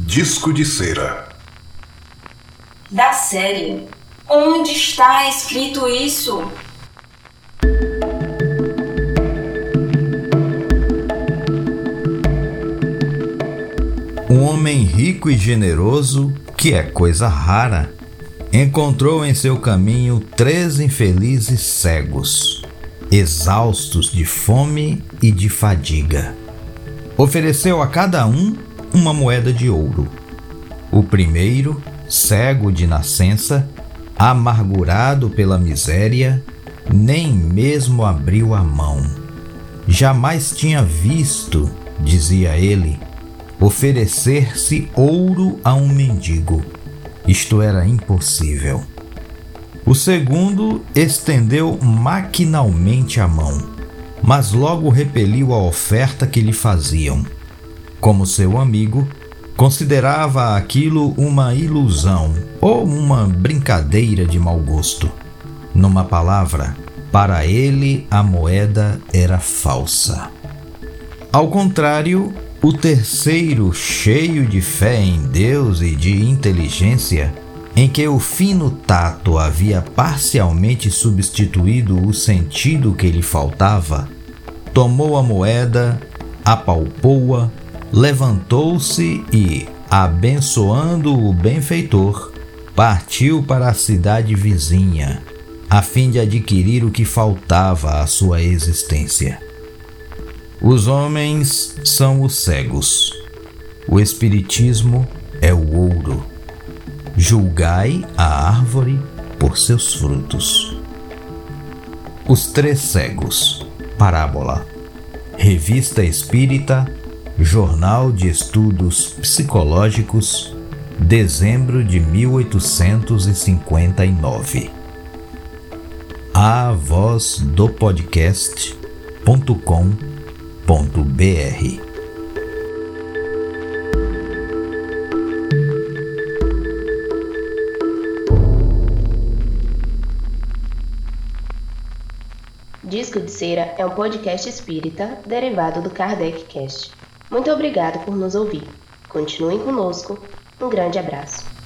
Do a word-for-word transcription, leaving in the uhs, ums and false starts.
Disco de cera. Da série, onde está escrito isso? Um homem rico e generoso, que é coisa rara, encontrou em seu caminho três infelizes cegos, exaustos de fome e de fadiga. Ofereceu a cada um uma moeda de ouro. O primeiro, cego de nascença, amargurado pela miséria, nem mesmo abriu a mão. Jamais tinha visto, dizia ele, oferecer-se ouro a um mendigo. Isto era impossível. O segundo estendeu maquinalmente a mão, mas logo repeliu a oferta que lhe faziam. Como seu amigo, considerava aquilo uma ilusão ou uma brincadeira de mau gosto. Numa palavra, para ele a moeda era falsa. Ao contrário, o terceiro, cheio de fé em Deus e de inteligência, em que o fino tato havia parcialmente substituído o sentido que lhe faltava, tomou a moeda, apalpou-a, levantou-se e, abençoando o benfeitor, partiu para a cidade vizinha, a fim de adquirir o que faltava à sua existência. Os homens são os cegos. O espiritismo é o ouro. Julgai a árvore por seus frutos. Os Três Cegos. Parábola. Revista Espírita, Jornal de Estudos Psicológicos, dezembro de mil oitocentos e cinquenta e nove. A voz do podcast ponto com ponto br. Disco de Cera é um podcast espírita derivado do Kardec Cast. Muito obrigado por nos ouvir. Continuem conosco. Um grande abraço.